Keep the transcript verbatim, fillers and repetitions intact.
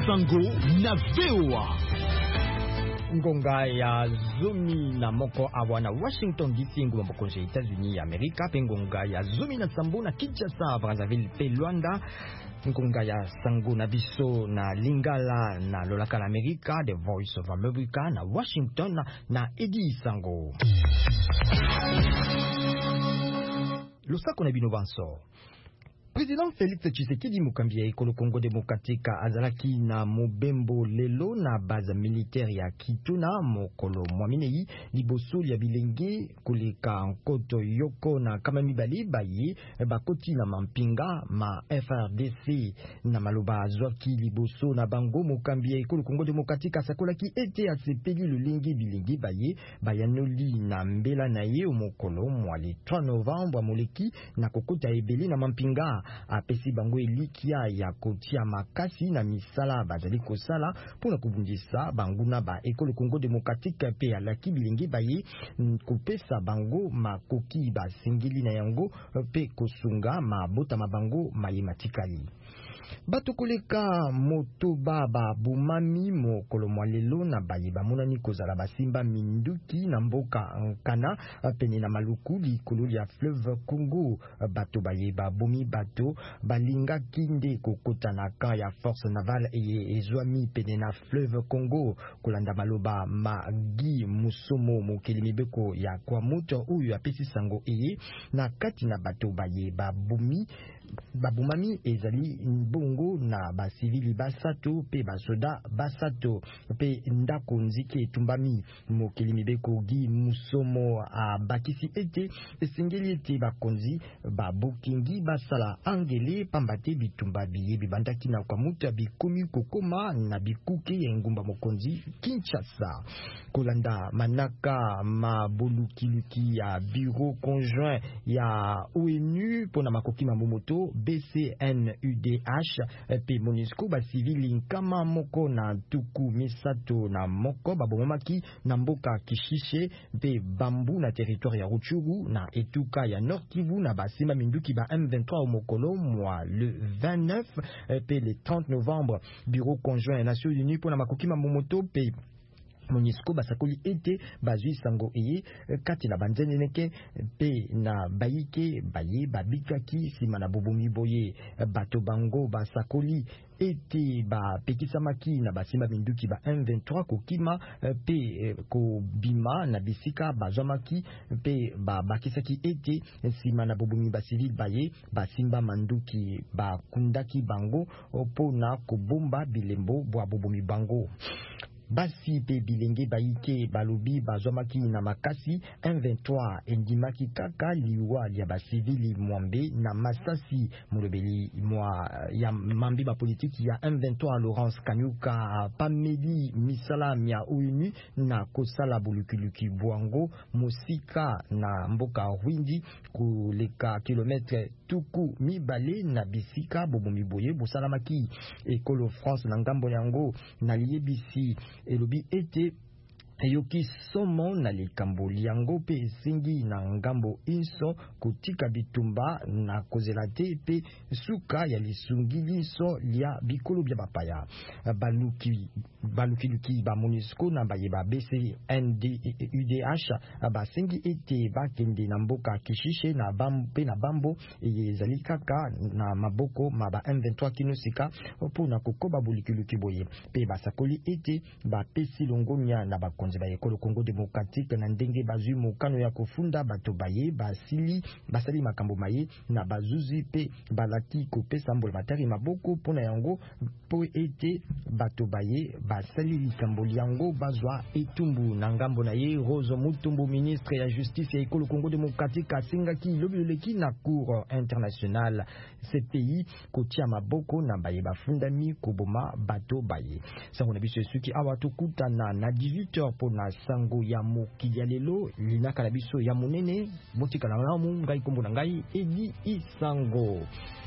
Sango na V O A. Ngonga ya zomi na moko awa na Washington D C ngombo konje États-Unis ya Amerika, pe ngonga ya zomi na sambo na Kinshasa, Brazzaville pe Luanda. Ngonga ya sango na biso na Lingala na lolaka na Amerika, The Voice of America na Washington na, na Edi Sango. Lusako na bino banso. Président Félix Tshisekedi Mukambi ya ekolo Congo Démocratique azalaki na mobembo lelo na base militaire ya Kituna mokolo mwaminei liboso ya bilenge koleka nkoto yoko na kama mibali baye bakoti na mampinga ma F R D C na maloba azwaki liboso na bango. Mukambi ya ekolo Congo Démocratique asakolaki ete asepeli lulingi bilenge baye bayanoli na mbela na ye mokolo mwali trois novembre moleki na kokota ebele na mampinga. Apesi bango elikia ya kotia makasi na misala bazali kosala pona kubundisa banguna ba ekolo Congo Démocratique pe alaki bilenge baye kopesa bango makoki basengeli na yango pe kosunga mabota mabango mayematikali. Bato koleka moto baba bumami mokolo mwalelo na baye bamonani kozala basimba minduki na mboka nkana pene na maluku likolo ya fleuve Congo. Bato baye babomi bato balinga kinde kokota na kan ya force navale eye ezwami pene na fleuve Congo kolanda maloba Magi Musomo mokeli mibeko ya kwa moto uyu apesi sango eye na kati na bato baye babomi babumami ezali bongo na basivili basato pe basoda basato pe ndako nzike etumbami. Mokeli mibeko Gi Musomo abakisi ete esengeli ete bakonzi babukingi basala angele pambate bitumba biye bibandaki na kwa mutu bikomi kokoma na bikuke ya ngumba mokonzi Kinshasa. Kolanda manaka mabolukiluki ya bureau conjoint ya O N U pona makoki mamomoto B C N U D H pe MONUSCO basivili nkama moko na tuku misato na moko babomaki na mboka Kishishe pe Bambu na territoire ya Rutshuru na etuka ya Nord Kivu na basima minduki ba M vingt-trois mokolo mwa le vingt-neuf pe le trente novembre. Bureau conjoint ya Nations Unies pona makoki mamomoto pe MONUSCO basakoli ete bazwi sango eye kati na banzeneneke pe na bayike baye babikaki sima na bobomi boye. Bato bango basakoli ete ba pekisamaki na basimba minduki ba M vingt-trois kokima pe kobima na bisika bazwamaki pe ba bakisaki ete sima na bobomi ba civil baye basimba manduki bakundaki bango pona kobomba bilembo bwa bobomi bango. Basi pe bilenge baike balobi bazwamaki na makasi M vingt-trois endimaki kaka liwa ya basivili mwambe na masasi. Mulobeli mwa ya mambi ba politiki ya M vingt-trois Laurence Kanyuka pameli misala ya O N U na kosala bulukiluki bwango mosika na mboka Rwindi koleka kilometre tuku mibale na bisika bobomi boye bosalamaki. Ekolo France na ngambo yango na liebisi elobi ete eyoki somo na likambo liango pe esengi na ngambo inso kotika bitumba na kozela te pe suka ya lisungili so lia bikolo bya bapaya. Baluki baluki luki ba MONUSCO na baye ba B C N U D H basengi ete bakende na mboka Kishishe na bambe na bambo ezali kaka na maboko ma ba M vingt-trois kinosika po na kokoba buliki luki boye pe basakoli ete ba pesi longonya na ba ba ekolo Congo Démocratique na ndenge bazwi mokano ya kofunda bato baye basili basali makambo maye na bazuzi pe balaki kopesa mbolo matari maboko pona yango po ete bato baye basali likambo yango bazwa etumbu na ngambo na ye. Rose Mutumbu ministre ya justice ya ekolo Congo Démocratique asengaki lobi loleki na cour internationale C P I kotia maboko na baye bafundami koboma bato baye. Sango na biso esuki awa tokutana na dix-huit heures po na sango ya mokili ya lelo linaka na biso ya monene motika na lamu ngai kombo na ngai Edi Isango.